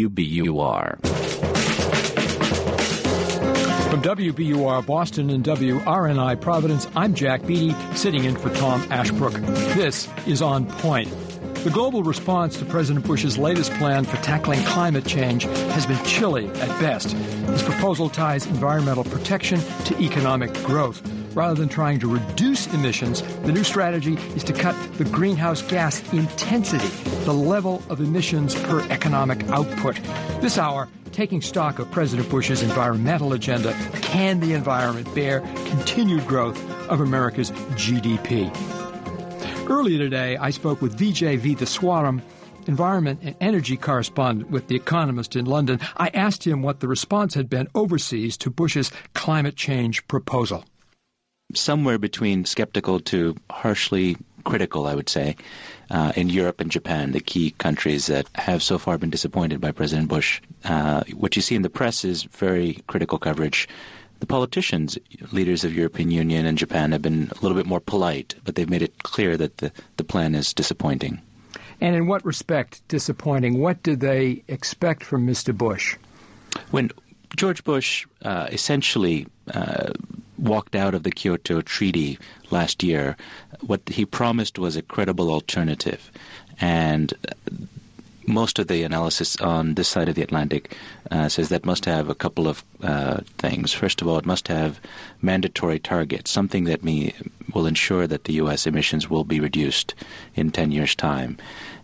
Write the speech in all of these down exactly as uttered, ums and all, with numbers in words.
B U R. From W B U R Boston and W R N I Providence, I'm Jack Beatty, sitting in for Tom Ashbrook. This is On Point. The global response to President Bush's latest plan for tackling climate change has been chilly at best. His proposal ties environmental protection to economic growth. Rather than trying to reduce emissions, the new strategy is to cut the greenhouse gas intensity, the level of emissions per economic output. This hour, taking stock of President Bush's environmental agenda, can the environment bear continued growth of America's G D P? Earlier today, I spoke with Vijay Veethaswaram, environment and energy correspondent with The Economist in London. I asked him what the response had been overseas to Bush's climate change proposal. Somewhere between skeptical to harshly critical, I would say, uh, in Europe and Japan, the key countries that have so far been disappointed by President Bush. Uh, what you see in the press is very critical coverage. The politicians, leaders of European Union and Japan, have been a little bit more polite, but they've made it clear that the, the plan is disappointing. And in what respect disappointing? What did they expect from Mister Bush? When George Bush uh, essentially uh, walked out of the Kyoto Treaty last year, what he promised was a credible alternative. And most of the analysis on this side of the Atlantic uh, says that must have a couple of uh, things. First of all, it must have mandatory targets, something that me, will ensure that the U S emissions will be reduced in ten years' time.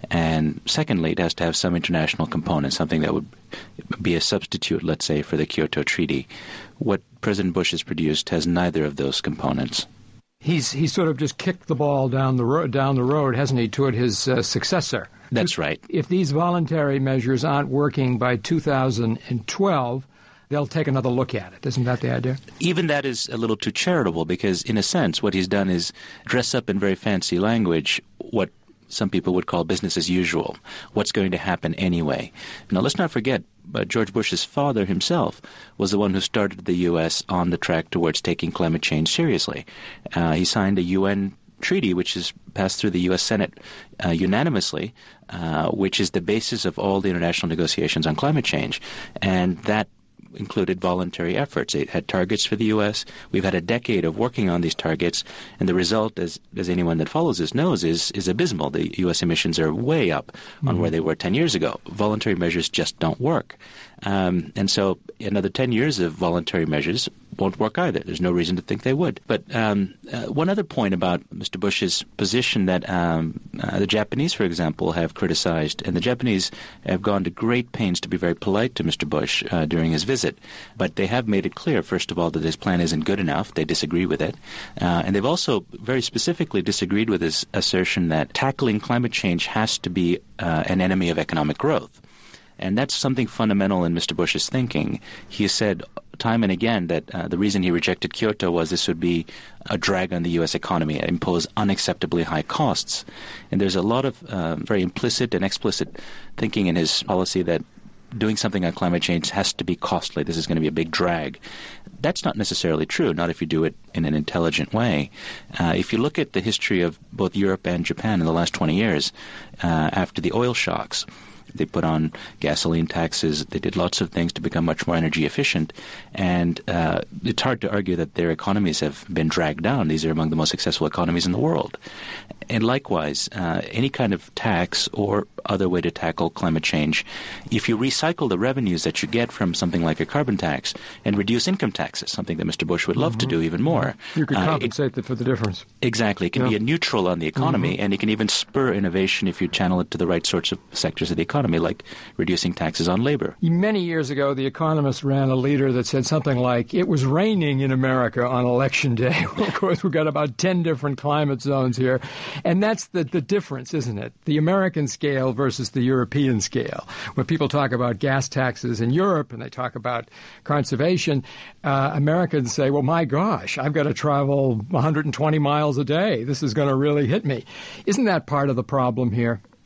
And secondly, it has to have some international component, something that would be a substitute, let's say, for the Kyoto Treaty. What President Bush has produced has neither of those components. He's he's sort of just kicked the ball down the road, down the road, hasn't he, toward his uh, successor? That's right. If these voluntary measures aren't working by two thousand twelve, they'll take another look at it. Isn't that the idea? Even that is a little too charitable because, in a sense, what he's done is dress up in very fancy language what some people would call business as usual, what's going to happen anyway. Now, let's not forget, but George Bush's father himself was the one who started the U S on the track towards taking climate change seriously. Uh, he signed a U N treaty, which is passed through the U S Senate uh, unanimously, uh, which is the basis of all the international negotiations on climate change. And that included voluntary efforts. It had targets for the U S. We've had a decade of working on these targets, and the result, as as anyone that follows this knows, is is abysmal. The U S emissions are way up mm-hmm. on where they were ten years ago. Voluntary measures just don't work. Um, and so another ten years of voluntary measures won't work either. There's no reason to think they would. But um, uh, one other point about Mister Bush's position that um, uh, the Japanese, for example, have criticized, and the Japanese have gone to great pains to be very polite to Mister Bush uh, during his visit. But they have made it clear, first of all, that this plan isn't good enough. They disagree with it. Uh, and they've also very specifically disagreed with his assertion that tackling climate change has to be uh, an enemy of economic growth. And that's something fundamental in Mister Bush's thinking. He has said time and again that uh, the reason he rejected Kyoto was this would be a drag on the U S economy, impose unacceptably high costs. And there's a lot of uh, very implicit and explicit thinking in his policy that doing something on climate change has to be costly. This is going to be a big drag. That's not necessarily true, not if you do it in an intelligent way. Uh, if you look at the history of both Europe and Japan in the last twenty years, uh, after the oil shocks, they put on gasoline taxes. They did lots of things to become much more energy efficient. And uh, it's hard to argue that their economies have been dragged down. These are among the most successful economies in the world. And likewise, uh, any kind of tax or other way to tackle climate change, if you recycle the revenues that you get from something like a carbon tax and reduce income taxes, something that Mister Bush would love mm-hmm. to do even more. You could compensate uh, it, for the difference. Exactly. It can yeah. be a neutral on the economy, mm-hmm. and it can even spur innovation if you channel it to the right sorts of sectors of the economy, like reducing taxes on labor. Many years ago, The Economist ran a leader that said something like, it was raining in America on Election Day. Well, of course, we've got about ten different climate zones here. And that's the, the difference, isn't it? The American scale versus the European scale. When people talk about gas taxes in Europe and they talk about conservation, uh, Americans say, well, my gosh, I've got to travel one hundred twenty miles a day. This is going to really hit me. Isn't that part of the problem here?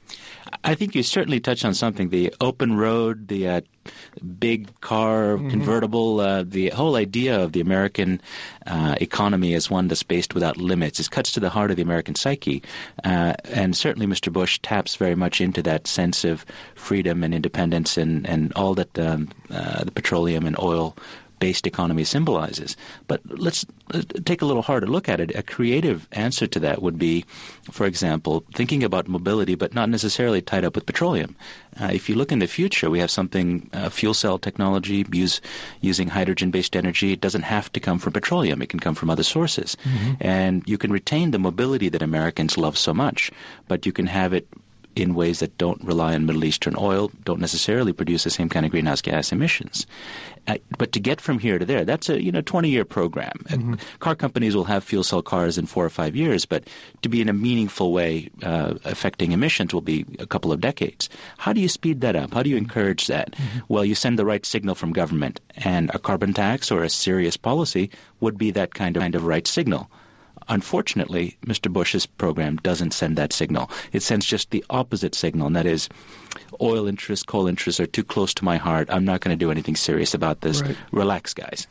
I think you certainly touched on something. The open road, the uh, big car, mm-hmm. convertible, uh, the whole idea of the American uh, economy as one that's based without limits. It cuts to the heart of the American psyche. Uh, and certainly Mister Bush taps very much into that sense of freedom and independence and, and all that um, uh, the petroleum and oil based economy symbolizes. But let's uh, take a little harder look at it. A creative answer to that would be, for example, thinking about mobility, but not necessarily tied up with petroleum. Uh, if you look in the future, we have something, uh, fuel cell technology, use, using hydrogen-based energy. It doesn't have to come from petroleum. It can come from other sources. Mm-hmm. And you can retain the mobility that Americans love so much, but you can have it in ways that don't rely on Middle Eastern oil, don't necessarily produce the same kind of greenhouse gas emissions. Uh, but to get from here to there, that's a you know twenty-year program. Mm-hmm. Car companies will have fuel cell cars in four or five years, but to be in a meaningful way uh, affecting emissions will be a couple of decades. How do you speed that up? How do you encourage that? Mm-hmm. Well, you send the right signal from government, and a carbon tax or a serious policy would be that kind of, kind of right signal. Unfortunately, Mister Bush's program doesn't send that signal. It sends just the opposite signal, and that is oil interests, coal interests are too close to my heart. I'm not going to do anything serious about this. Right. Relax, guys.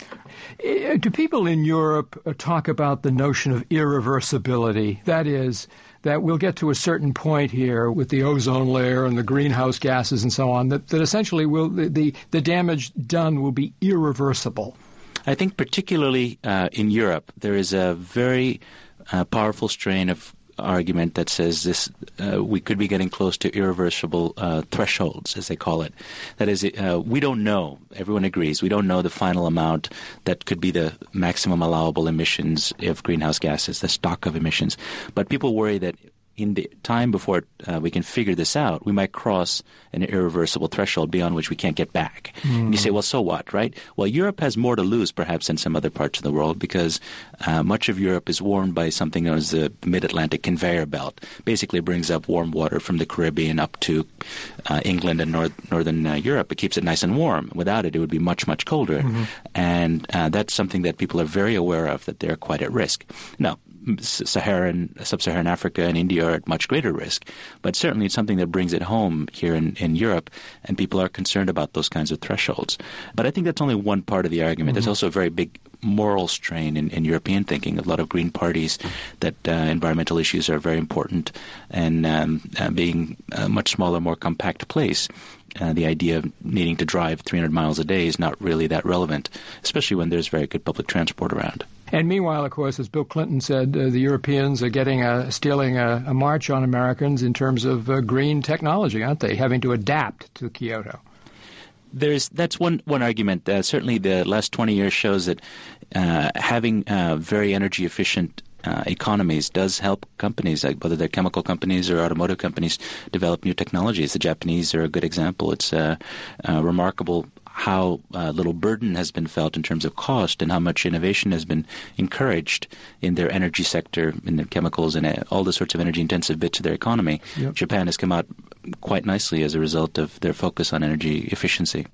Do people in Europe talk about the notion of irreversibility? That is, that we'll get to a certain point here with the ozone layer and the greenhouse gases and so on, that, that essentially will the, the, the damage done will be irreversible. I think particularly uh, in Europe, there is a very uh, powerful strain of argument that says this uh, we could be getting close to irreversible uh, thresholds, as they call it. That is, uh, we don't know. Everyone agrees. We don't know the final amount that could be the maximum allowable emissions of greenhouse gases, the stock of emissions. But people worry that in the time before uh, we can figure this out, we might cross an irreversible threshold beyond which we can't get back. Mm. And you say, well, so what, right? Well, Europe has more to lose perhaps than some other parts of the world because uh, much of Europe is warmed by something known as the Mid-Atlantic Conveyor Belt. Basically brings up warm water from the Caribbean up to uh, England and north, northern uh, Europe. It keeps it nice and warm. Without it, it would be much, much colder. Mm-hmm. And uh, that's something that people are very aware of, that they're quite at risk. Now, Saharan, Sub-Saharan Africa and India are at much greater risk. But certainly it's something that brings it home here in, in Europe, and people are concerned about those kinds of thresholds. But I think that's only one part of the argument. Mm-hmm. There's also a very big moral strain in, in European thinking. A lot of green parties that uh, environmental issues are very important, and um, uh, being a much smaller, more compact place, Uh, the idea of needing to drive three hundred miles a day is not really that relevant, especially when there's very good public transport around. And meanwhile, of course, as Bill Clinton said, uh, the Europeans are getting a, stealing a, a march on Americans in terms of uh, green technology, aren't they, having to adapt to Kyoto? There's that's one one argument. Uh, certainly, the last twenty years shows that uh, having uh, very energy efficient Uh, economies does help companies, like whether they're chemical companies or automotive companies, develop new technologies. The Japanese are a good example. It's uh, uh, remarkable how uh, little burden has been felt in terms of cost and how much innovation has been encouraged in their energy sector, in their chemicals and uh, all the sorts of energy-intensive bits of their economy. Yep. Japan has come out quite nicely as a result of their focus on energy efficiency.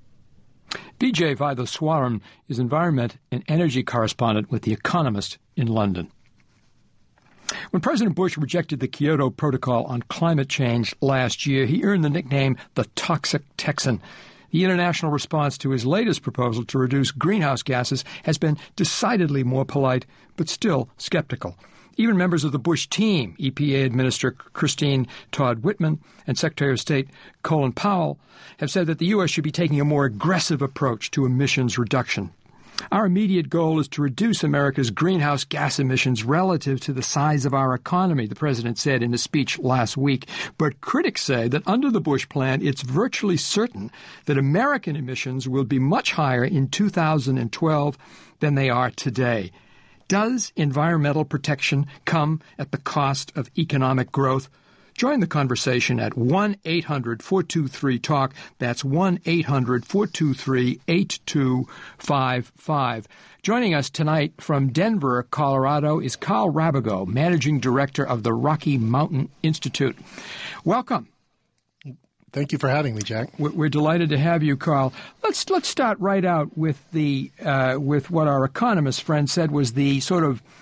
Vijay Vaidhaswaran is environment and energy correspondent with The Economist in London. When President Bush rejected the Kyoto Protocol on climate change last year, he earned the nickname the Toxic Texan. The international response to his latest proposal to reduce greenhouse gases has been decidedly more polite, but still skeptical. Even members of the Bush team, E P A Administrator Christine Todd Whitman and Secretary of State Colin Powell, have said that the U S should be taking a more aggressive approach to emissions reduction. Our immediate goal is to reduce America's greenhouse gas emissions relative to the size of our economy, the president said in a speech last week. But critics say that under the Bush plan, it's virtually certain that American emissions will be much higher in two thousand twelve than they are today. Does environmental protection come at the cost of economic growth? Join the conversation at one eight hundred four two three talk. That's one eight hundred four two three eight two five five. Joining us tonight from Denver, Colorado, is Carl Rabigo, Managing Director of the Rocky Mountain Institute. Welcome. Thank you for having me, Jack. We're delighted to have you, Carl. Let's let's start right out with the uh, with what our economist friend said was the sort of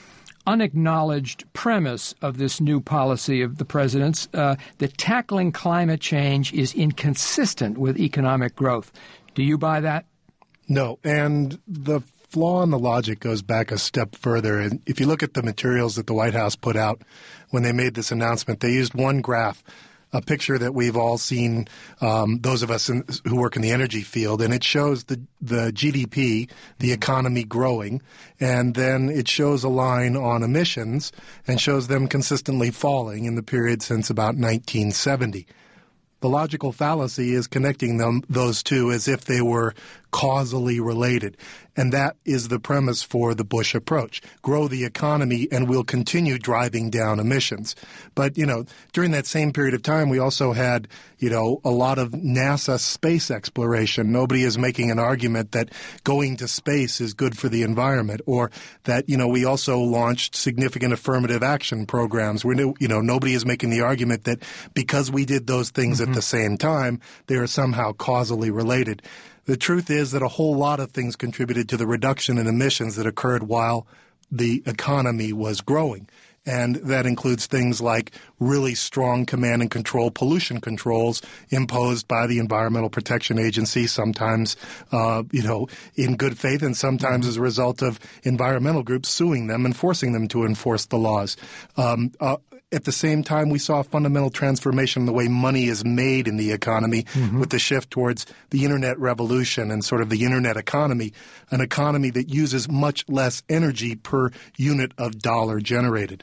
unacknowledged premise of this new policy of the president's, uh, that tackling climate change is inconsistent with economic growth. Do you buy that? No, and the flaw in the logic goes back a step further. And if you look at the materials that the White House put out when they made this announcement, they used one graph, a picture that we've all seen, um, those of us in, who work in the energy field, and it shows the, the G D P, the economy growing, and then it shows a line on emissions and shows them consistently falling in the period since about nineteen seventy. The logical fallacy is connecting them, those two, as if they were causally related. And that is the premise for the Bush approach. Grow the economy and we'll continue driving down emissions. But, you know, during that same period of time, we also had, you know, a lot of NASA space exploration. Nobody is making an argument that going to space is good for the environment, or that, you know, we also launched significant affirmative action programs. We're, you know, nobody is making the argument that because we did those things mm-hmm. at the same time, they are somehow causally related. The truth is that a whole lot of things contributed to the reduction in emissions that occurred while the economy was growing. And that includes things like really strong command and control pollution controls imposed by the Environmental Protection Agency, sometimes, uh, you know, in good faith, and sometimes as a result of environmental groups suing them and forcing them to enforce the laws. Um, uh, At the same time, we saw a fundamental transformation in the way money is made in the economy mm-hmm. with the shift towards the Internet revolution and sort of the Internet economy, an economy that uses much less energy per unit of dollar generated.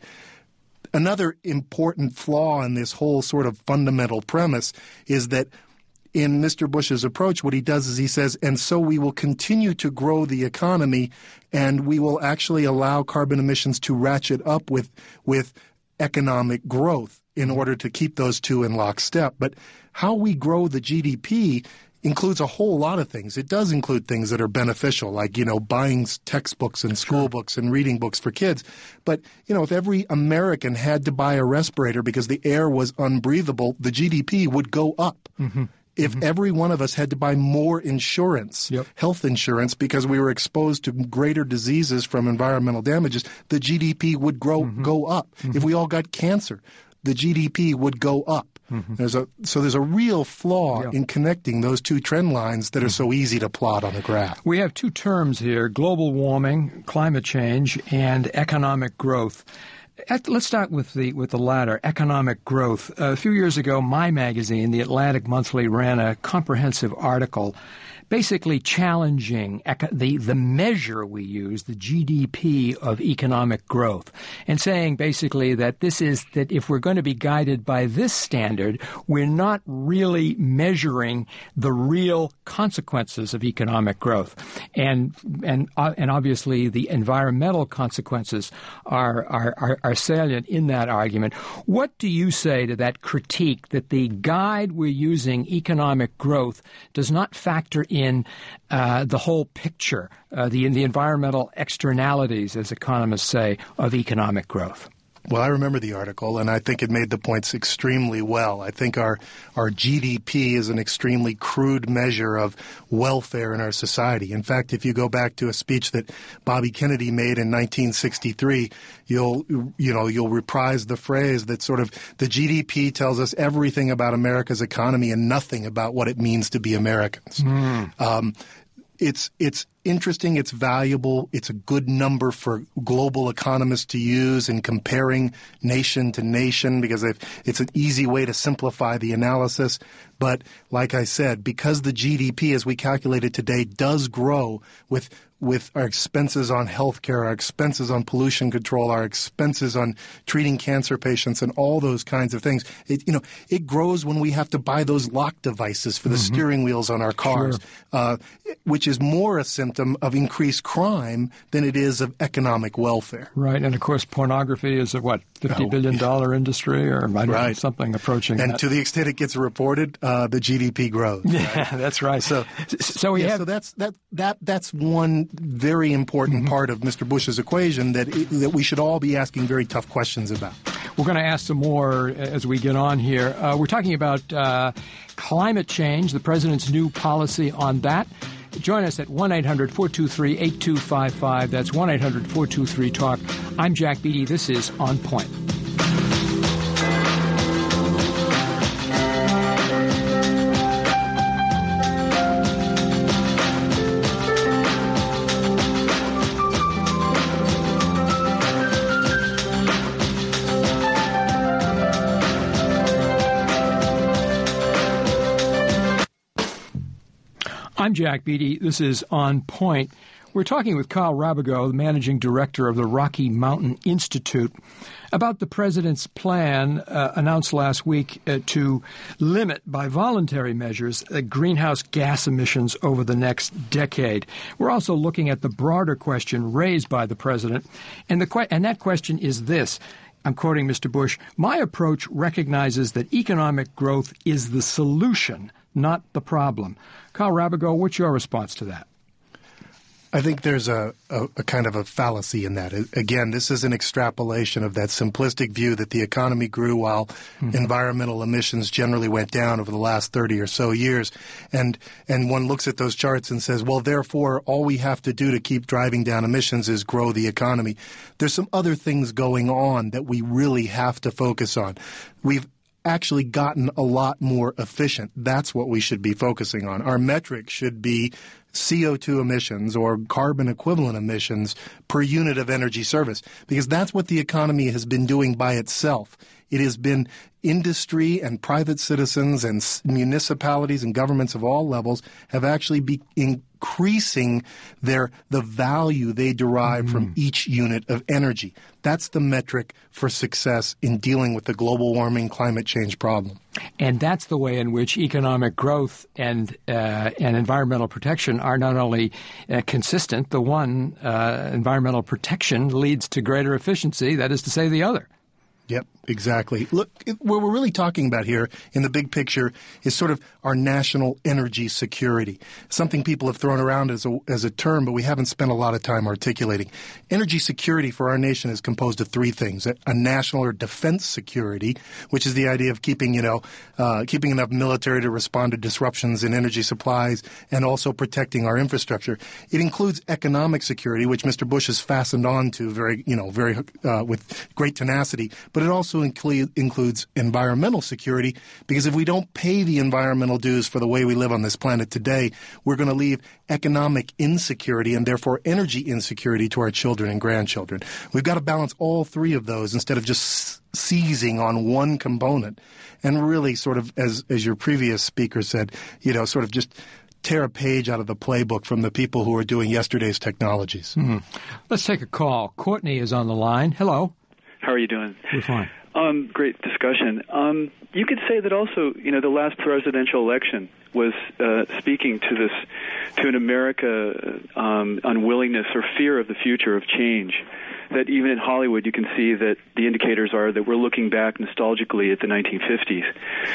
Another important flaw in this whole sort of fundamental premise is that in Mister Bush's approach, what he does is he says, and so we will continue to grow the economy and we will actually allow carbon emissions to ratchet up with with economic growth in order to keep those two in lockstep. But how we grow the G D P includes a whole lot of things. It does include things that are beneficial, like, you know, buying textbooks and school books and reading books for kids. But, you know, if every American had to buy a respirator because the air was unbreathable, the G D P would go up. Mm-hmm. If mm-hmm. every one of us had to buy more insurance, yep. health insurance, because we were exposed to greater diseases from environmental damages, the G D P would grow mm-hmm. go up. Mm-hmm. If we all got cancer, the G D P would go up. Mm-hmm. There's a so there's a real flaw yeah. in connecting those two trend lines that are so easy to plot on a graph. We have two terms here: global warming, climate change, and economic growth. Let's start with the with the latter, economic growth. A few years ago, my magazine, The Atlantic Monthly, ran a comprehensive article basically challenging the, the measure we use, the G D P of economic growth, and saying basically that this is that if we're going to be guided by this standard, we're not really measuring the real consequences of economic growth. And and uh, and obviously the environmental consequences are, are, are, are salient in that argument. What do you say to that critique that the guide we're using, economic growth, does not factor in in uh, the whole picture, uh, the in the environmental externalities, as economists say, of economic growth? Well, I remember the article, and I think it made the points extremely well. I think our our G D P is an extremely crude measure of welfare in our society. In fact, if you go back to a speech that Bobby Kennedy made in nineteen sixty-three, you'll you know you'll reprise the phrase that sort of the G D P tells us everything about America's economy and nothing about what it means to be Americans. Mm. Um, it's it's interesting, it's valuable, it's a good number for global economists to use in comparing nation to nation because it's an easy way to simplify the analysis. But like I said, because the G D P as we calculate it today does grow with with our expenses on healthcare, our expenses on pollution control, our expenses on treating cancer patients and all those kinds of things, it, you know, it grows when we have to buy those lock devices for the mm-hmm. steering wheels on our cars, sure. uh, which is more a symptom of increased crime than it is of economic welfare. Right. And, of course, pornography is a, what, fifty billion dollars oh, industry or I don't right. know, something approaching and that. To the extent it gets reported, uh, the G D P grows. Right? Yeah, that's right. So, so, we yeah, have, so that's, that, that, that's one very important mm-hmm. part of Mister Bush's equation that it, that we should all be asking very tough questions about. We're going to ask some more as we get on here. Uh, we're talking about uh, climate change, the president's new policy on that. Join us at one eight hundred four two three eight two five five. That's one eight hundred four two three talk. I'm Jack Beatty. This is On Point. I'm Jack Beatty. This is On Point. We're talking with Kyle Rabago, the managing director of the Rocky Mountain Institute, about the president's plan uh, announced last week uh, to limit, by voluntary measures, uh, greenhouse gas emissions over the next decade. We're also looking at the broader question raised by the president, and the que- and that question is this. I'm quoting Mister Bush, "My approach recognizes that economic growth is the solution, not the problem." Kyle Rabago, what's your response to that? I think there's a, a, a kind of a fallacy in that. Again, this is an extrapolation of that simplistic view that the economy grew while mm-hmm. environmental emissions generally went down over the last thirty or so years. And and one looks at those charts and says, well, therefore, all we have to do to keep driving down emissions is grow the economy. There's some other things going on that we really have to focus on. We've actually gotten a lot more efficient. That's what we should be focusing on. Our metric should be C O two emissions or carbon equivalent emissions per unit of energy service, because that's what the economy has been doing by itself. It has been industry and private citizens and municipalities and governments of all levels have actually been increasing their the value they derive mm-hmm. from each unit of energy. That's the metric for success in dealing with the global warming climate change problem. And that's the way in which economic growth and uh, and environmental protection are not only uh, consistent. The one, uh, environmental protection, leads to greater efficiency. That is to say, the other. Yep, exactly. Look, what we're really talking about here in the big picture is sort of our national energy security, something people have thrown around as a, as a term, but we haven't spent a lot of time articulating. Energy security for our nation is composed of three things: a, a national or defense security, which is the idea of keeping, you know, uh, keeping enough military to respond to disruptions in energy supplies and also protecting our infrastructure. It includes economic security, which Mister Bush has fastened on to very, you know, very uh, with great tenacity. But it also include, includes environmental security, because if we don't pay the environmental dues for the way we live on this planet today, we're going to leave economic insecurity and therefore energy insecurity to our children and grandchildren. We've got to balance all three of those instead of just seizing on one component and really sort of, as, as your previous speaker said, you know, sort of just tear a page out of the playbook from the people who are doing yesterday's technologies. Mm-hmm. Let's take a call. Courtney is on the line. Hello. How are you doing? We're fine. Um, great discussion. Um, you could say that also, you know, the last presidential election was uh, speaking to this, to an America um, unwillingness or fear of the future of change. That even in Hollywood, you can see that the indicators are that we're looking back nostalgically at the nineteen fifties.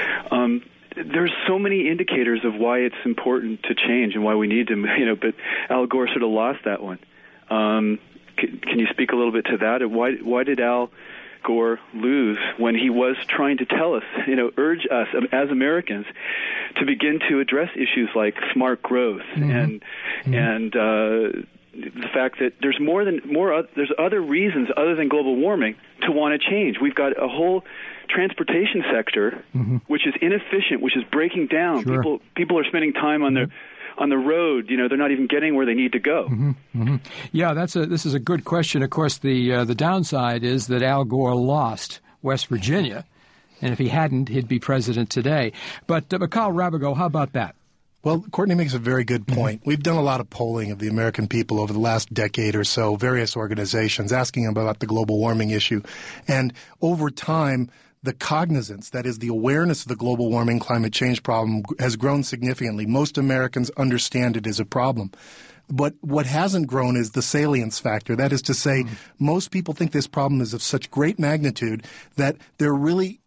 Um, There's so many indicators of why it's important to change and why we need to, you know, but Al Gore sort of lost that one. Um, can, can you speak a little bit to that? Why, why did Al Gore lose when he was trying to tell us, you know, urge us as Americans to begin to address issues like smart growth mm-hmm. and mm-hmm. and uh, the fact that there's more than more uh, there's other reasons other than global warming to want to change. We've got a whole transportation sector mm-hmm. which is inefficient, which is breaking down. Sure. People people are spending time on mm-hmm. their on the road, you know, they're not even getting where they need to go. Mm-hmm, mm-hmm. Yeah, that's a this is a good question. Of course, the uh, the downside is that Al Gore lost West Virginia, and if he hadn't, he'd be president today. But, uh, but Kyle Rabago, how about that? Well, Courtney makes a very good point. Mm-hmm. We've done a lot of polling of the American people over the last decade or so, various organizations asking them about the global warming issue. And over time, the cognizance, that is the awareness of the global warming climate change problem, has grown significantly. Most Americans understand it as a problem. But what hasn't grown is the salience factor. That is to say, mm-hmm. most people think this problem is of such great magnitude that they're really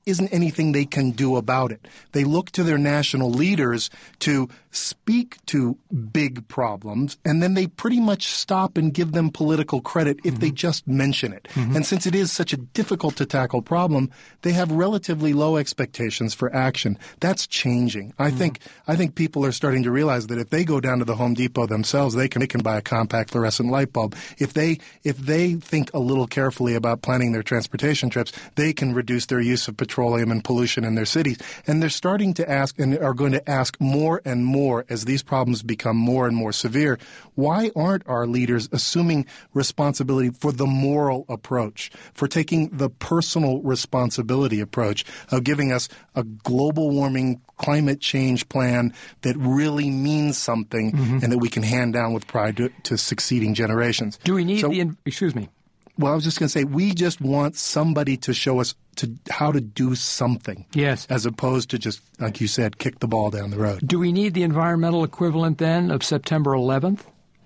isn't anything they can do about it. They look to their national leaders to speak to big problems, and then they pretty much stop and give them political credit if mm-hmm. they just mention it. Mm-hmm. And since it is such a difficult to tackle problem, they have relatively low expectations for action. That's changing. I mm-hmm. think I think people are starting to realize that if they go down to the Home Depot themselves, they can they can buy a compact fluorescent light bulb. If they if they think a little carefully about planning their transportation trips, they can reduce their use of petroleum and pollution in their cities. And they're starting to ask and are going to ask more and more as these problems become more and more severe, why aren't our leaders assuming responsibility for the moral approach, for taking the personal responsibility approach of giving us a global warming climate change plan that really means something mm-hmm. and that we can hand down with pride to, to succeeding generations. Do we need so, the – excuse me. Well, I was just going to say, we just want somebody to show us to how to do something. Yes. As opposed to just, like you said, kick the ball down the road. Do we need the environmental equivalent, then, of September eleventh?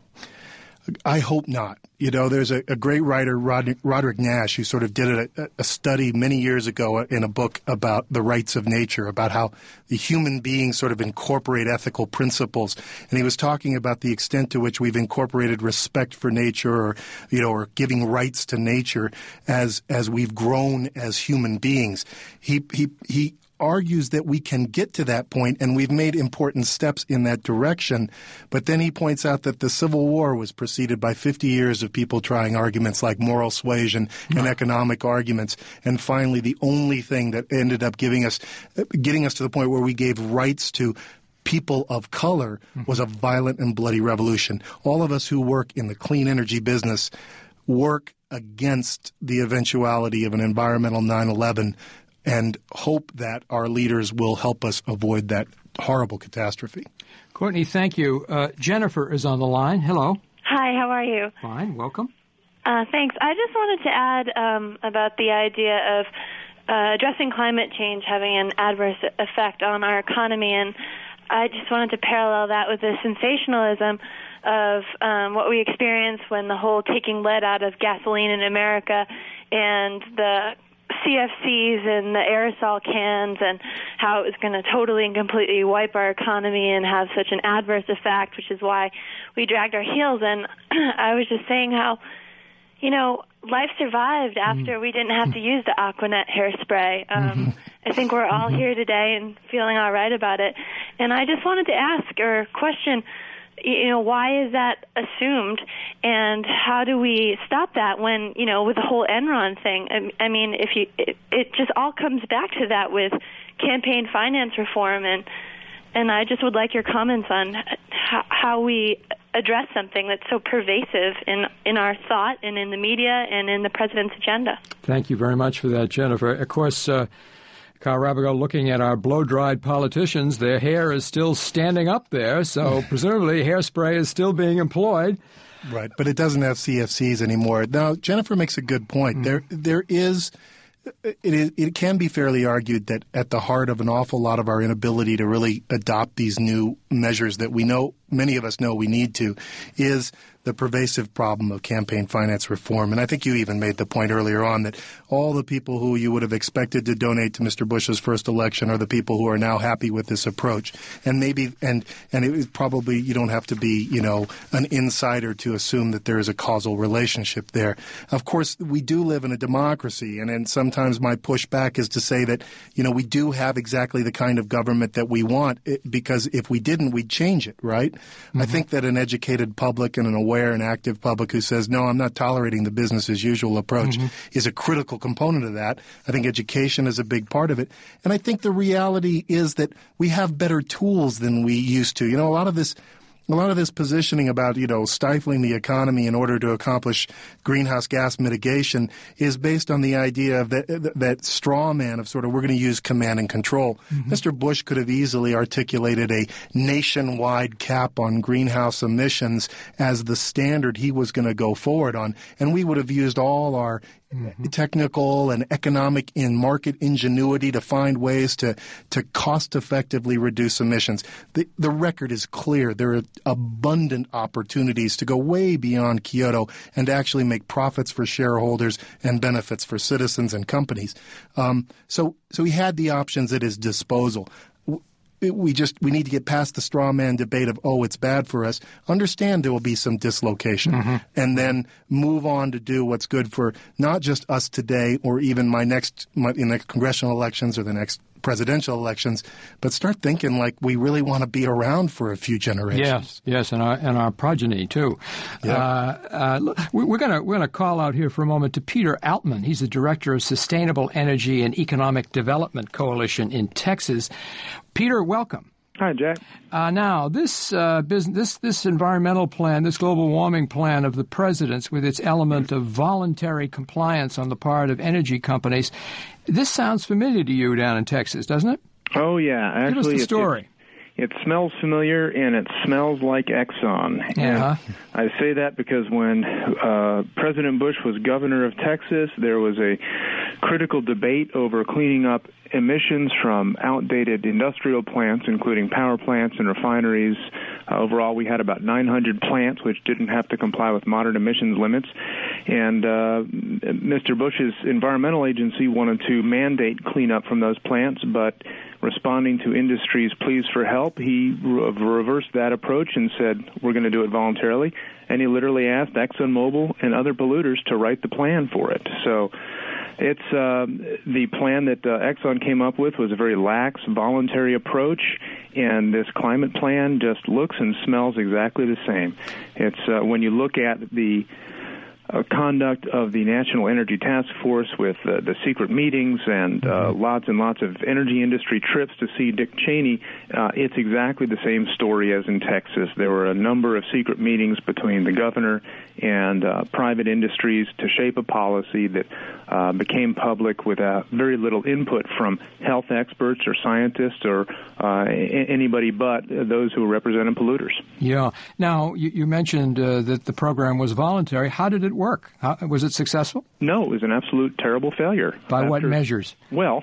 I hope not. You know, there's a, a great writer, Rod, Roderick Nash, who sort of did a, a study many years ago in a book about the rights of nature, about how the human beings sort of incorporate ethical principles. And he was talking about the extent to which we've incorporated respect for nature or, you know, or giving rights to nature as as we've grown as human beings. He he he argues that we can get to that point, and we've made important steps in that direction. But then he points out that the Civil War was preceded by fifty years of people trying arguments like moral suasion and economic arguments. And finally, the only thing that ended up giving us, getting us to the point where we gave rights to people of color was a violent and bloody revolution. All of us who work in the clean energy business work against the eventuality of an environmental nine eleven and hope that our leaders will help us avoid that horrible catastrophe. Courtney, thank you. Uh, Jennifer is on the line. Hello. Hi, how are you? Fine, welcome. Uh, thanks. I just wanted to add um, about the idea of uh, addressing climate change having an adverse effect on our economy, and I just wanted to parallel that with the sensationalism of um, what we experienced when the whole taking lead out of gasoline in America and the C F Cs and the aerosol cans and how it was going to totally and completely wipe our economy and have such an adverse effect, which is why we dragged our heels. And I was just saying how, you know, life survived after mm. we didn't have to use the Aquanet hairspray. Um, mm-hmm. I think we're all mm-hmm. here today and feeling all right about it. And I just wanted to ask or question, you know, why is that assumed, and how do we stop that when, you know, with the whole Enron thing? I, I mean, if you, it, it just all comes back to that with campaign finance reform, and and I just would like your comments on how, how we address something that's so pervasive in in our thought and in the media and in the president's agenda. Thank you very much for that, Jennifer. Of course, uh, Kyle Rabigal, looking at our blow-dried politicians, their hair is still standing up there, so presumably hairspray is still being employed. Right, but it doesn't have C F Cs anymore. Now, Jennifer makes a good point. Mm. There, there is, it, is, it can be fairly argued that at the heart of an awful lot of our inability to really adopt these new measures that we know, many of us know we need to, is the pervasive problem of campaign finance reform. And I think you even made the point earlier on that all the people who you would have expected to donate to Mister Bush's first election are the people who are now happy with this approach. And maybe, and, and it is probably, you don't have to be, you know, an insider to assume that there is a causal relationship there. Of course, we do live in a democracy, and, and sometimes my pushback is to say that, you know, we do have exactly the kind of government that we want, because if we didn't, we'd change it, right? Mm-hmm. I think that an educated public and an aware and active public who says, no, I'm not tolerating the business as usual approach mm-hmm. is a critical component of that. I think education is a big part of it. And I think the reality is that we have better tools than we used to. You know, a lot of this A lot of this positioning about, you know, stifling the economy in order to accomplish greenhouse gas mitigation is based on the idea of that, that straw man of sort of we're going to use command and control. Mm-hmm. Mister Bush could have easily articulated a nationwide cap on greenhouse emissions as the standard he was going to go forward on, and we would have used all our mm-hmm. technical and economic and market ingenuity to find ways to, to cost-effectively reduce emissions. The, the record is clear. There are abundant opportunities to go way beyond Kyoto and to actually make profits for shareholders and benefits for citizens and companies. Um, so, so he had the options at his disposal. We just we need to get past the straw man debate of, oh, it's bad for us. Understand there will be some dislocation, mm-hmm. and then move on to do what's good for not just us today or even my next my, in the congressional elections or the next presidential elections, but start thinking like we really want to be around for a few generations. Yes, yes, and our and our progeny too. Yeah. Uh, uh, we're gonna we're gonna call out here for a moment to Peter Altman. He's the director of Sustainable Energy and Economic Development Coalition in Texas. Peter, welcome. Hi, Jack. Uh, now, this uh, business, this this environmental plan, this global warming plan of the president's, with its element of voluntary compliance on the part of energy companies, this sounds familiar to you down in Texas, doesn't it? Oh yeah, actually, give us the story. It, it, it smells familiar, and it smells like Exxon. Yeah. I say that because when uh, President Bush was governor of Texas, there was a critical debate over cleaning up emissions from outdated industrial plants, including power plants and refineries. Uh, overall, we had about nine hundred plants which didn't have to comply with modern emissions limits. And uh, Mister Bush's environmental agency wanted to mandate cleanup from those plants, but responding to industry's pleas for help, he re- reversed that approach and said, we're going to do it voluntarily. And he literally asked ExxonMobil and other polluters to write the plan for it. So it's uh, the plan that uh, Exxon came up with was a very lax, voluntary approach, and this climate plan just looks and smells exactly the same. It's uh, when you look at the Uh, conduct of the National Energy Task Force with uh, the secret meetings and uh, lots and lots of energy industry trips to see Dick Cheney, uh, it's exactly the same story as in Texas. There were a number of secret meetings between the governor and uh, private industries to shape a policy that uh, became public with uh, very little input from health experts or scientists or uh, a- anybody but those who represented polluters. Yeah. Now, you, you mentioned uh, that the program was voluntary. How did it work? How, was it successful? No, it was an absolute terrible failure. By After, what measures? Well,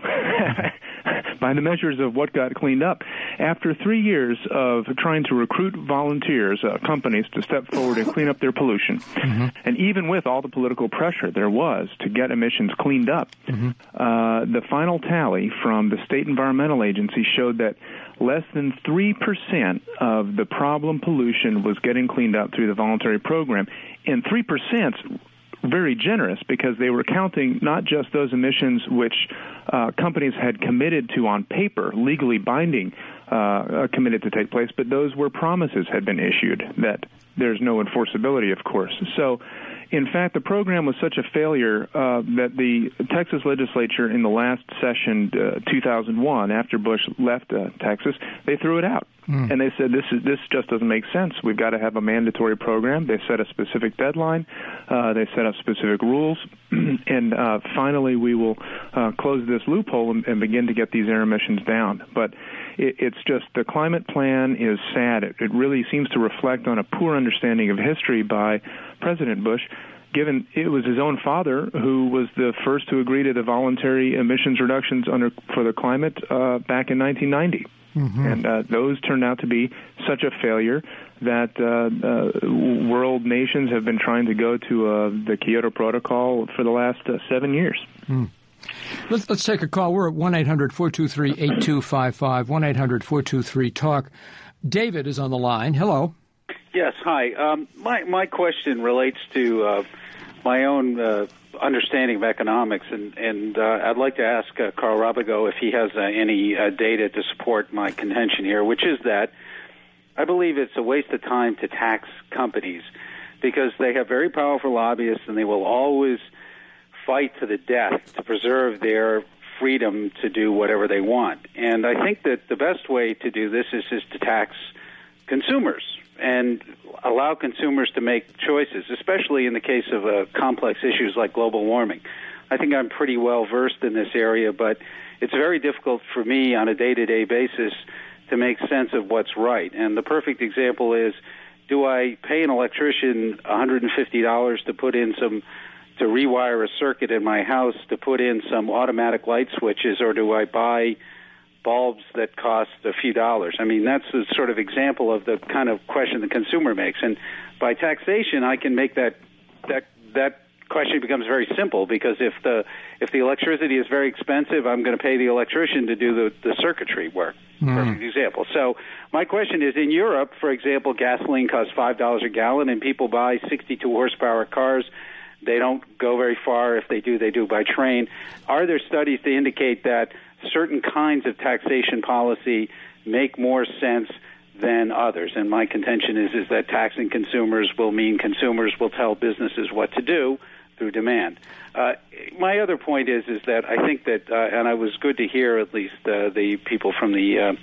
by the measures of what got cleaned up. After three years of trying to recruit volunteers, uh, companies to step forward and clean up their pollution, mm-hmm. and even with all the political pressure there was to get emissions cleaned up, mm-hmm. uh, the final tally from the State Environmental Agency showed that less than three percent of the problem pollution was getting cleaned up through the voluntary program. And three percent very generous because they were counting not just those emissions which uh, companies had committed to on paper, legally binding, uh, committed to take place, but those where promises had been issued that there's no enforceability, of course. So, in fact, the program was such a failure uh, that the Texas legislature in the last session, uh, two thousand one, after Bush left uh, Texas, they threw it out. Mm. And they said, this is this just doesn't make sense. We've got to have a mandatory program. They set a specific deadline. Uh, they set up specific rules. and uh, finally, we will uh, close this loophole and, and begin to get these air emissions down. But it, it's just the climate plan is sad. It, it really seems to reflect on a poor understanding of history by President Bush, given it was his own father who was the first to agree to the voluntary emissions reductions under for the climate uh, back in nineteen ninety. Mm-hmm. And uh, those turned out to be such a failure that uh, uh, world nations have been trying to go to uh, the Kyoto Protocol for the last uh, seven years. Mm. Let's, let's take a call. We're at one eight hundred four two three eight two five five, one eight hundred four two three talk. David is on the line. Hello. Yes, hi. Um, my my question relates to uh, my own uh, understanding of economics, and, and uh, I'd like to ask uh, Carl Rabigo if he has uh, any uh, data to support my contention here, which is that I believe it's a waste of time to tax companies because they have very powerful lobbyists and they will always fight to the death to preserve their freedom to do whatever they want. And I think that the best way to do this is, is to tax consumers and allow consumers to make choices, especially in the case of uh, complex issues like global warming. I think I'm pretty well versed in this area, but it's very difficult for me on a day-to-day basis to make sense of what's right. And the perfect example is, do I pay an electrician one hundred fifty dollars to put in some to rewire a circuit in my house to put in some automatic light switches, or do I buy bulbs that cost a few dollars? I mean, that's the sort of example of the kind of question the consumer makes. And by taxation, I can make that that that question becomes very simple, because if the if the electricity is very expensive, I'm going to pay the electrician to do the, the circuitry work. Mm. Perfect example. So my question is, in Europe, for example, gasoline costs five dollars a gallon, and people buy sixty-two horsepower cars. They don't go very far. If they do, they do by train. Are there studies to indicate that certain kinds of taxation policy make more sense than others? And my contention is is that taxing consumers will mean consumers will tell businesses what to do through demand. Uh, my other point is is that I think that, uh, and I was good to hear at least uh, the people from the uh,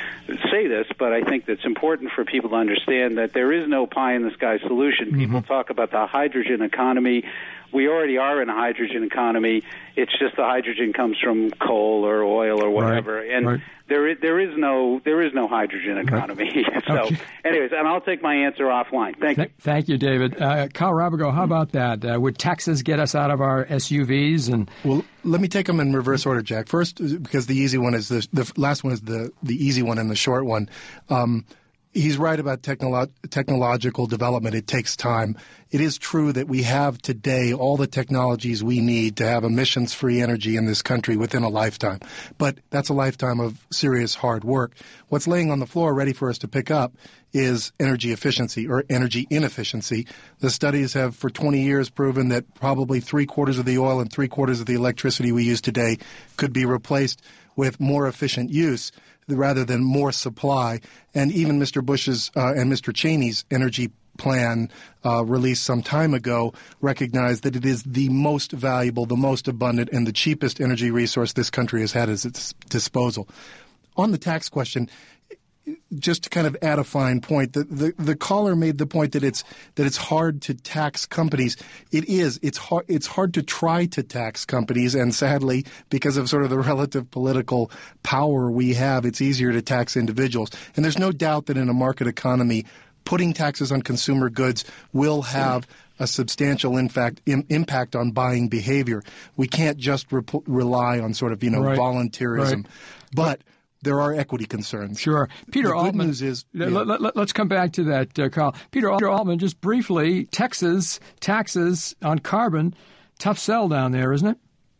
say this, but I think that's important for people to understand that there is no pie-in-the-sky solution. Mm-hmm. People talk about the hydrogen economy. We already are in a hydrogen economy. It's just the hydrogen comes from coal or oil or whatever, right. and right. there is, there is no there is no hydrogen economy. Right. so, okay. anyways, and I'll take my answer offline. Thank Th- you. Thank you, David. Uh, Kyle Rabago, how about that? Uh, would taxes get us out of our S U Vs? And well, let me take them in reverse order, Jack. First, because the easy one is the the last one is the the easy one and the short one. Um, He's right about technolo- technological development. It takes time. It is true that we have today all the technologies we need to have emissions-free energy in this country within a lifetime. But that's a lifetime of serious hard work. What's laying on the floor ready for us to pick up is energy efficiency or energy inefficiency. The studies have for twenty years proven that probably three-quarters of the oil and three-quarters of the electricity we use today could be replaced with more efficient use rather than more supply. And even Mister Bush's uh, and Mister Cheney's energy plan uh, released some time ago recognized that it is the most valuable, the most abundant, and the cheapest energy resource this country has had at its disposal. On the tax question, just to kind of add a fine point, the, the, the caller made the point that it's that it's hard to tax companies. It is. It's hard. It's hard to try to tax companies, and sadly, because of sort of the relative political power we have, it's easier to tax individuals. And there's no doubt that in a market economy, putting taxes on consumer goods will have a substantial in fact, im- impact on buying behavior. We can't just re- rely on sort of you know right. volunteerism, right. but there are equity concerns. Sure. Peter the Altman. Good news is, yeah. let, let, let, let's come back to that, uh, Carl. Peter, Peter Altman, just briefly, Texas taxes on carbon, tough sell down there, isn't it?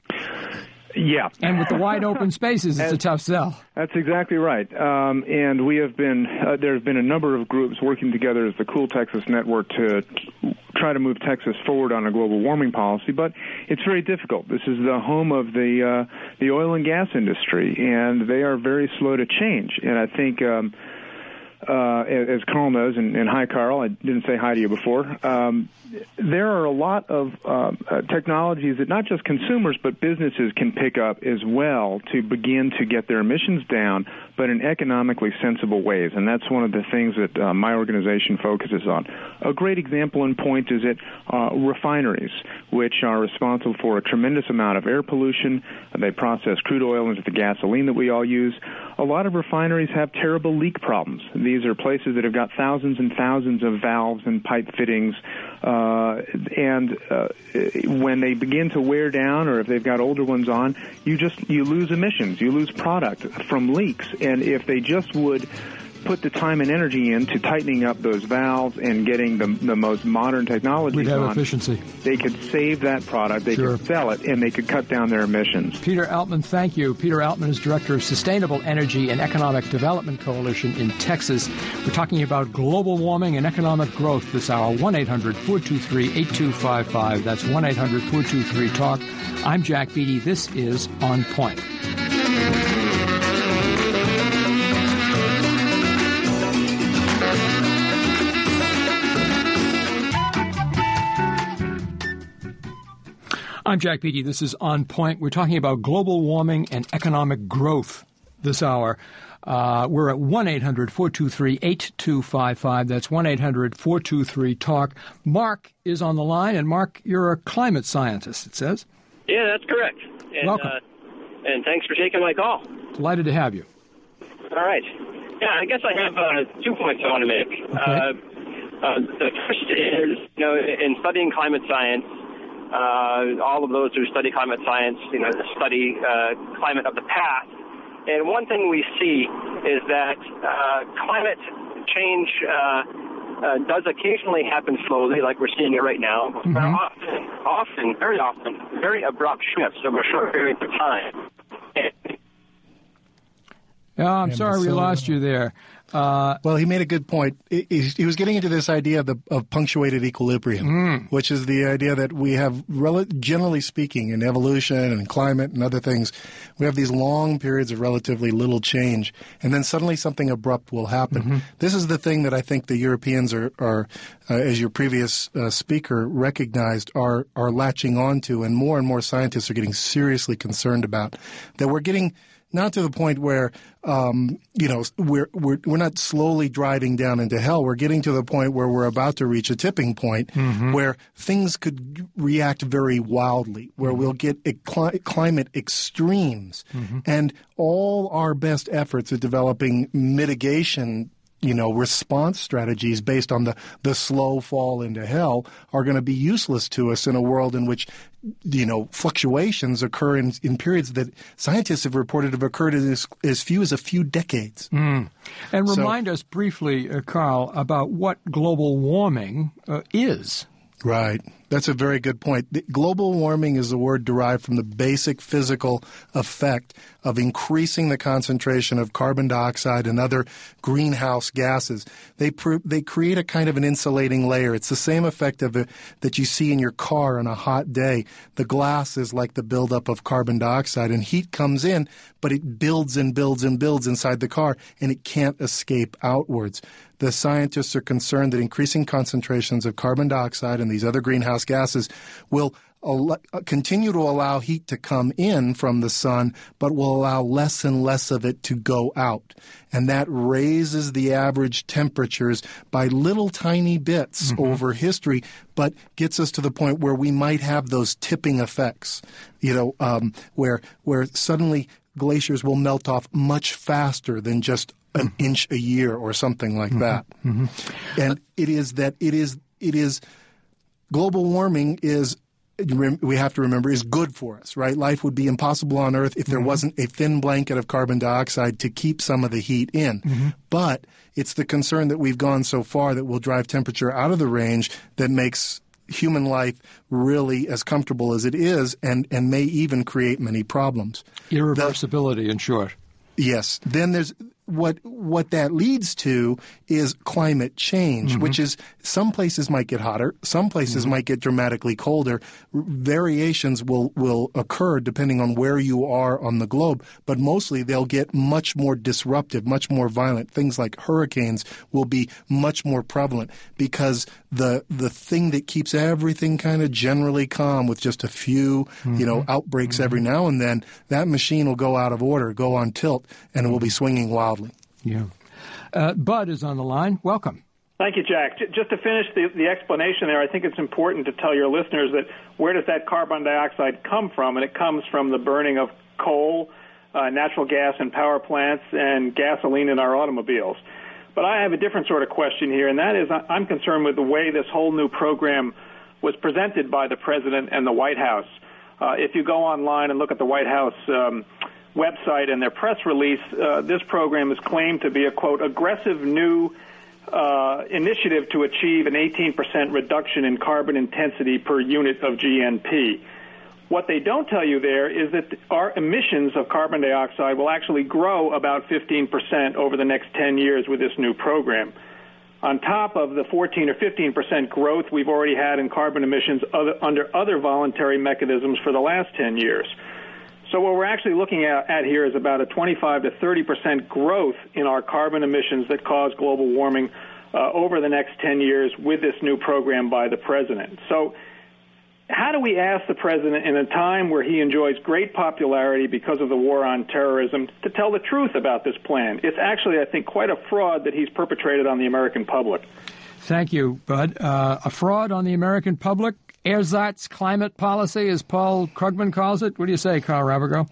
Yeah. And with the wide open spaces, it's a tough sell. That's exactly right. Um, and we have been, uh, there's been a number of groups working together as the Cool Texas Network to try to move Texas forward on a global warming policy, but it's very difficult. This is the home of the uh, the oil and gas industry, and they are very slow to change. And I think, um, uh, as Carl knows, and, and hi, Carl, I didn't say hi to you before, um, there are a lot of uh, uh, technologies that not just consumers but businesses can pick up as well to begin to get their emissions down, but in economically sensible ways. And that's one of the things that uh, my organization focuses on. A great example and point is that uh, refineries, which are responsible for a tremendous amount of air pollution. They process crude oil into the gasoline that we all use. A lot of refineries have terrible leak problems. These are places that have got thousands and thousands of valves and pipe fittings, uh, and uh, when they begin to wear down, or if they've got older ones on, you just you lose emissions, you lose product from leaks. And if they just would put the time and energy into tightening up those valves and getting the, the most modern technology We'd have on, efficiency. They could save that product, they sure. could sell it, and they could cut down their emissions. Peter Altman, thank you. Peter Altman is Director of Sustainable Energy and Economic Development Coalition in Texas. We're talking about global warming and economic growth this hour. one eight hundred four two three eight two five five. That's one eight hundred four two three talk. I'm Jack Beatty. This is On Point. I'm Jack Beatty. This is On Point. We're talking about global warming and economic growth this hour. Uh, we're at one eight hundred four two three eight two five five. That's one eight hundred four two three talk. Mark is on the line, and Mark, you're a climate scientist, it says. Yeah, that's correct. And, Welcome. Uh, and thanks for taking my call. Delighted to have you. All right. Yeah, I guess I have uh, two points I want to make. Okay. Uh, uh, the first is, you know, in studying climate science, uh, all of those who study climate science, you know, study uh, climate of the past. And one thing we see is that uh, climate change uh, uh, does occasionally happen slowly, like we're seeing it right now, mm-hmm. but often, often, very often, very abrupt shifts over short periods of time. Oh, I'm sorry we lost you there. Uh, well, he made a good point. He, he was getting into this idea of, the, of punctuated equilibrium, mm. which is the idea that we have, rel- generally speaking, in evolution and climate and other things, we have these long periods of relatively little change, and then suddenly something abrupt will happen. Mm-hmm. This is the thing that I think the Europeans are, are uh, as your previous uh, speaker recognized, are, are latching onto, and more and more scientists are getting seriously concerned about, that we're getting not to the point where, um, you know, we're, we're we're not slowly driving down into hell. We're getting to the point where we're about to reach a tipping point mm-hmm. where things could react very wildly, where mm-hmm. we'll get a cli- climate extremes. Mm-hmm. And all our best efforts at developing mitigation, you know, response strategies based on the, the slow fall into hell are going to be useless to us in a world in which, you know, fluctuations occur in, in periods that scientists have reported have occurred in as, as few as a few decades. Mm. And so, remind us briefly, uh, Carl, about what global warming uh, is. Right. That's a very good point. The global warming is a word derived from the basic physical effect of increasing the concentration of carbon dioxide and other greenhouse gases. They pr- they create a kind of an insulating layer. It's the same effect of it that you see in your car on a hot day. The glass is like the buildup of carbon dioxide, and heat comes in, but it builds and builds and builds inside the car, and it can't escape outwards. The scientists are concerned that increasing concentrations of carbon dioxide and these other greenhouse gases will al- continue to allow heat to come in from the sun, but will allow less and less of it to go out. And that raises the average temperatures by little tiny bits mm-hmm. over history, but gets us to the point where we might have those tipping effects, you know, um, where where suddenly glaciers will melt off much faster than just an mm-hmm. inch a year or something like mm-hmm. that. Mm-hmm. And it is that it is it is global warming is, we have to remember, is good for us, right? Life would be impossible on Earth if there mm-hmm. wasn't a thin blanket of carbon dioxide to keep some of the heat in. Mm-hmm. But it's the concern that we've gone so far that we'll drive temperature out of the range that makes human life really as comfortable as it is, and, and may even create many problems. Irreversibility, the, in short. Yes. Then there's what what that leads to is climate change, mm-hmm. which is some places might get hotter, some places mm-hmm. might get dramatically colder. Variations will, will occur depending on where you are on the globe, but mostly they'll get much more disruptive, much more violent. Things like hurricanes will be much more prevalent because the the thing that keeps everything kind of generally calm with just a few, mm-hmm. you know, outbreaks mm-hmm. every now and then, that machine will go out of order, go on tilt, and it will be swinging wildly. Yeah. Uh, Bud is on the line. Welcome. Thank you, Jack. J- just to finish the, the explanation there, I think it's important to tell your listeners that where does that carbon dioxide come from? And it comes from the burning of coal, uh, natural gas in power plants, and gasoline in our automobiles. But I have a different sort of question here, and that is I'm concerned with the way this whole new program was presented by the President and the White House. Uh, if you go online and look at the White House um, website and their press release, uh, this program is claimed to be a, quote, aggressive new uh, initiative to achieve an eighteen percent reduction in carbon intensity per unit of G N P. What they don't tell you there is that our emissions of carbon dioxide will actually grow about fifteen percent over the next ten years with this new program, on top of the fourteen or fifteen percent growth we've already had in carbon emissions other, under other voluntary mechanisms for the last ten years. So what we're actually looking at, at here is about a twenty-five to thirty percent growth in our carbon emissions that cause global warming uh, over the next ten years with this new program by the President. So how do we ask the President in a time where he enjoys great popularity because of the war on terrorism to tell the truth about this plan? It's actually, I think, quite a fraud that he's perpetrated on the American public. Thank you, Bud. Uh, a fraud on the American public? Ersatz climate policy, as Paul Krugman calls it. What do you say, Carl Rabago?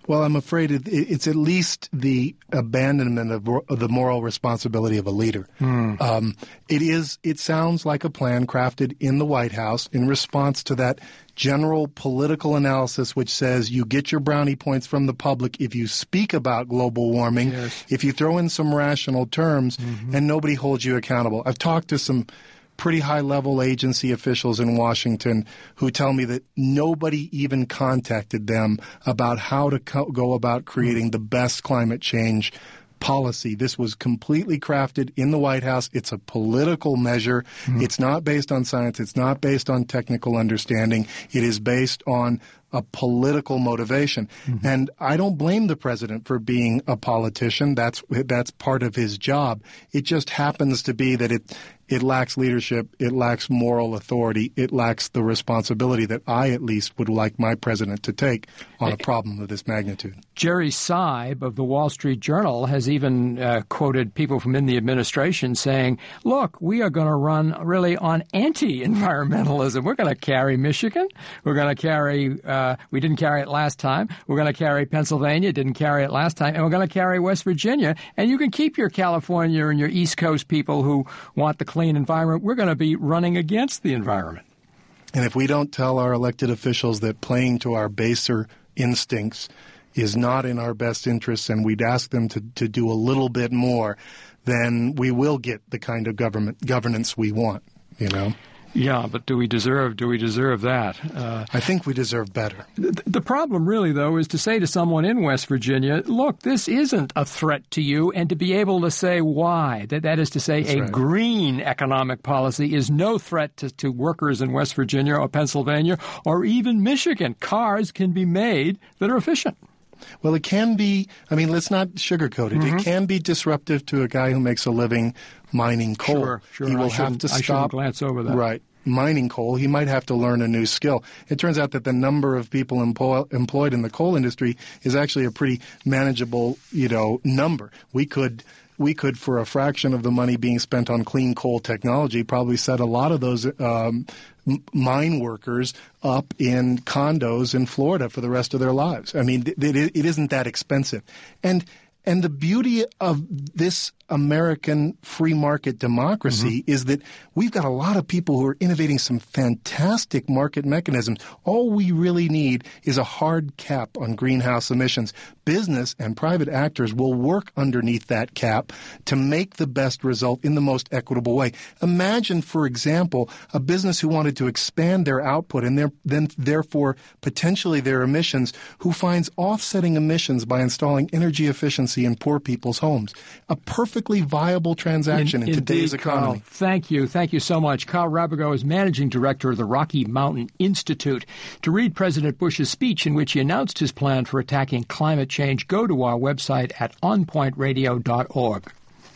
Well, I'm afraid it, it's at least the abandonment of, of the moral responsibility of a leader. Mm. Um, it is. It sounds like a plan crafted in the White House in response to that general political analysis which says you get your brownie points from the public if you speak about global warming, yes. if you throw in some rational terms, mm-hmm. and nobody holds you accountable. I've talked to some pretty high-level agency officials in Washington who tell me that nobody even contacted them about how to co- go about creating the best climate change policy. This was completely crafted in the White House. It's a political measure. Mm-hmm. It's not based on science. It's not based on technical understanding. It is based on a political motivation. Mm-hmm. And I don't blame the president for being a politician. That's that's part of his job. It just happens to be that it it lacks leadership, it lacks moral authority, it lacks the responsibility that I at least would like my president to take on a problem of this magnitude. Jerry Seib of the Wall Street Journal has even uh, quoted people from in the administration saying, look, we are going to run really on anti-environmentalism. We're going to carry Michigan. We're going to carry, uh, we didn't carry it last time. We're going to carry Pennsylvania, didn't carry it last time. And we're going to carry West Virginia. And you can keep your California and your East Coast people who want the clean environment. We're going to be running against the environment. And if we don't tell our elected officials that playing to our baser instincts is not in our best interests and we'd ask them to, to do a little bit more, then we will get the kind of government governance we want, you know? Yeah, but do we deserve do we deserve that? Uh, I think we deserve better. Th- the problem really, though, is to say to someone in West Virginia, look, this isn't a threat to you, and to be able to say why. That, that is to say That's a right. green economic policy is no threat to, to workers in West Virginia or Pennsylvania or even Michigan. Cars can be made that are efficient. Well, it can be, I mean, let's not sugarcoat it. Mm-hmm. It can be disruptive to a guy who makes a living mining coal. Sure, sure. He will I have to stop. I shouldn't glance over that. Right. Mining coal. He might have to learn a new skill. It turns out that the number of people empo- employed in the coal industry is actually a pretty manageable, you know, number. We could... We could, for a fraction of the money being spent on clean coal technology, probably set a lot of those um, mine workers up in condos in Florida for the rest of their lives. I mean, it, it isn't that expensive. And and the beauty of this American free market democracy mm-hmm. is that we've got a lot of people who are innovating some fantastic market mechanisms. All we really need is a hard cap on greenhouse emissions. Business and private actors will work underneath that cap to make the best result in the most equitable way. Imagine, for example, a business who wanted to expand their output and their, then therefore potentially their emissions, who finds offsetting emissions by installing energy efficiency in poor people's homes. A perfectly viable transaction in, in today's indeed, economy. Carl. Thank you. Thank you so much. Carl Rabago is Managing Director of the Rocky Mountain Institute. To read President Bush's speech in which he announced his plan for attacking climate change, go to our website at on point radio dot org.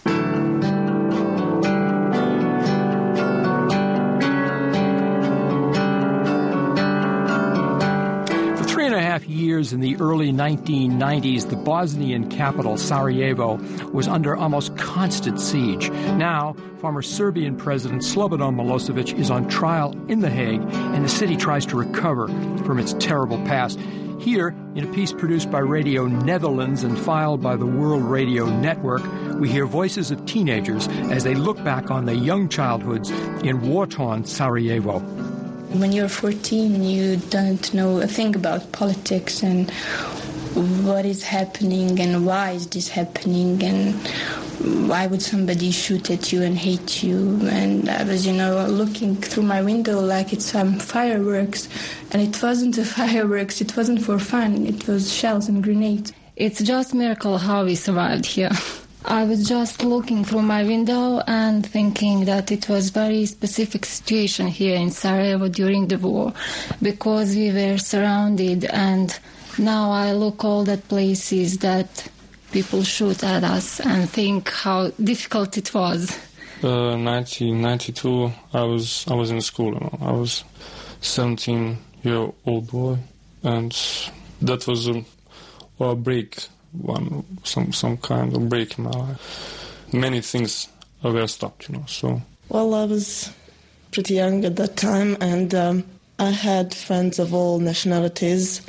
Years in the early nineteen nineties, the Bosnian capital, Sarajevo, was under almost constant siege. Now, former Serbian President Slobodan Milosevic is on trial in The Hague, and the city tries to recover from its terrible past. Here, in a piece produced by Radio Netherlands and filed by the World Radio Network, we hear voices of teenagers as they look back on their young childhoods in war-torn Sarajevo. When you're fourteen, you don't know a thing about politics and what is happening and why is this happening and why would somebody shoot at you and hate you. And I was, you know, looking through my window like it's some fireworks, and it wasn't a fireworks, it wasn't for fun, it was shells and grenades. It's just a miracle how we survived here. I was just looking through my window and thinking that it was a very specific situation here in Sarajevo during the war, because we were surrounded, and now I look all at places that people shoot at us and think how difficult it was. Uh, nineteen ninety-two, I was I was in school. You know, I was seventeen year old boy, and that was a, a break. One some some kind of break in my life. Many things were stopped, you know. So well, I was pretty young at that time, and um, I had friends of all nationalities,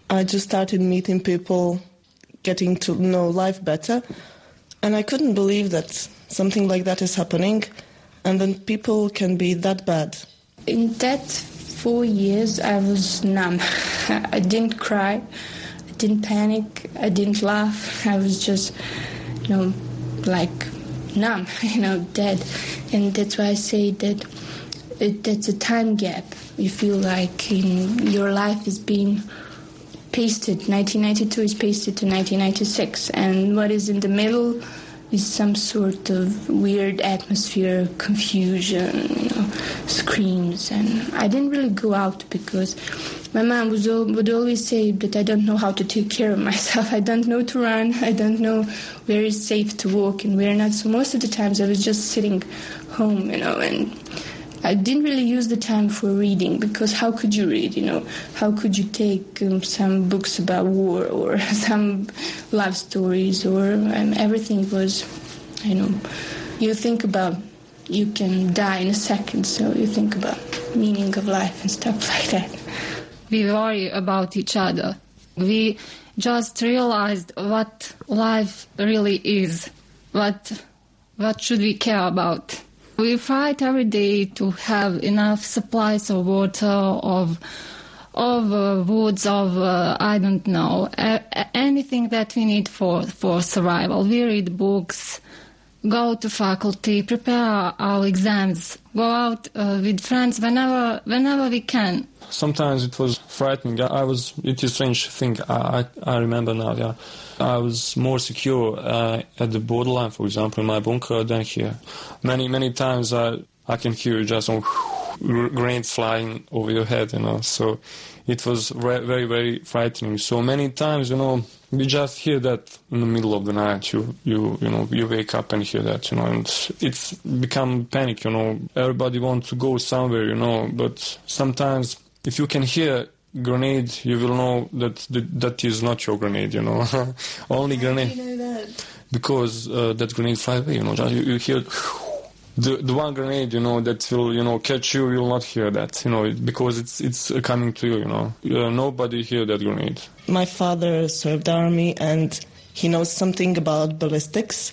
I just started meeting people, getting to know life better, and I couldn't believe that something like that is happening, and then people can be that bad. In that four years, I was numb. I didn't cry, I didn't panic, I didn't laugh. I was just, you know, like numb, you know, dead. And that's why I say that it, that's a time gap. You feel like in, your life is being pasted. nineteen ninety-two is pasted to nineteen ninety-six, and what is in the middle is some sort of weird atmosphere, confusion, you know, screams. And I didn't really go out because my mom was all, would always say that I don't know how to take care of myself. I don't know to run. I don't know where is safe to walk and where not. So most of the times I was just sitting home, you know, and I didn't really use the time for reading, because how could you read, you know? How could you take um, some books about war or some love stories, or um, everything was, you know, you think about you can die in a second, so you think about meaning of life and stuff like that. We worry about each other. We just realized what life really is, what what should we care about. We fight every day to have enough supplies of water, of of uh, woods, of uh, I don't know, uh, anything that we need for, for survival. We read books, go to faculty, prepare our, our exams, go out uh, with friends whenever whenever we can. Sometimes it was frightening. I was, it is a strange thing, I, I, I remember now, yeah. I was more secure uh, at the borderline, for example, in my bunker than here. Many, many times I, I can hear just some grenades flying over your head, you know, so it was re- very, very frightening. So many times, you know, you just hear that in the middle of the night, you, you, you know, you wake up and hear that, you know, and it's become panic, you know. Everybody wants to go somewhere, you know, but sometimes if you can hear grenade, you will know that the, that is not your grenade, you know. Only grenade. How do you know that? Because uh, that grenade fly away, you know. Just, you, you hear the the one grenade, you know, that will, you know, catch you. You will not hear that, you know, because it's it's coming to you, you know. Uh, nobody hear that grenade. My father served the army, and he knows something about ballistics.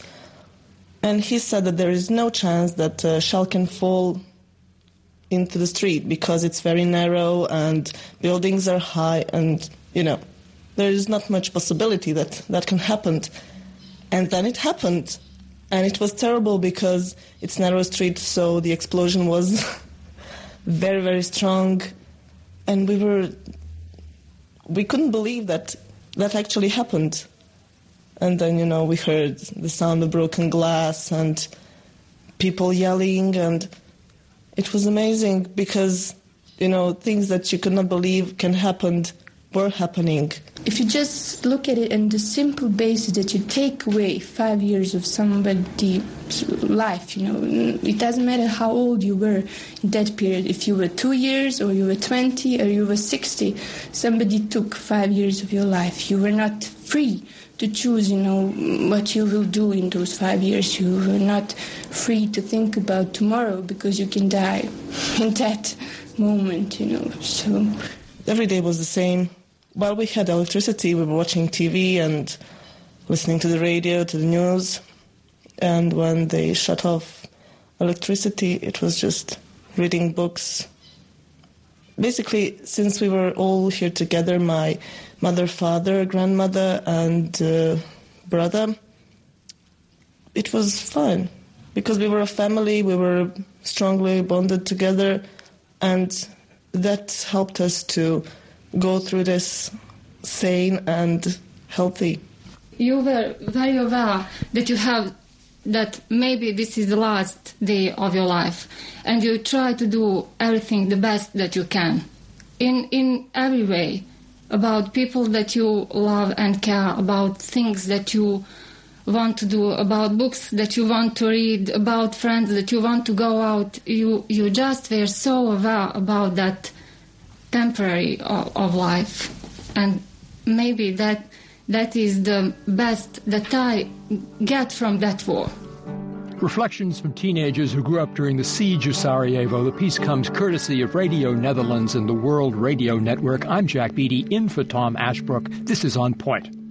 And he said that there is no chance that a shell can fall into the street because it's very narrow and buildings are high, and, you know, there is not much possibility that that can happen. And then it happened. And it was terrible because it's narrow street, so the explosion was very, very strong. And we were, we couldn't believe that that actually happened. And then, you know, we heard the sound of broken glass and people yelling, and it was amazing because, you know, things that you could not believe can happen were happening. If you just look at it on the simple basis that you take away five years of somebody's life, you know, it doesn't matter how old you were in that period. If you were two years or you were twenty or you were sixty, somebody took five years of your life. You were not free to choose, you know, what you will do in those five years. You were not free to think about tomorrow because you can die in that moment, you know. So every day was the same. While we had electricity, we were watching T V and listening to the radio, to the news. And when they shut off electricity, it was just reading books. Basically, since we were all here together, my mother, father, grandmother, and uh, brother, it was fun because we were a family, we were strongly bonded together, and that helped us to go through this sane and healthy. You were very aware that you have, that maybe this is the last day of your life, and you try to do everything the best that you can, in in every way, about people that you love and care, about things that you want to do, about books that you want to read, about friends that you want to go out. You you just were so aware about that temporary of, of life, and maybe that that is the best that I get from that war. Reflections from teenagers who grew up during the siege of Sarajevo. The piece comes courtesy of Radio Netherlands and the World Radio Network. I'm Jack Beatty, in for Tom Ashbrook. This is On Point.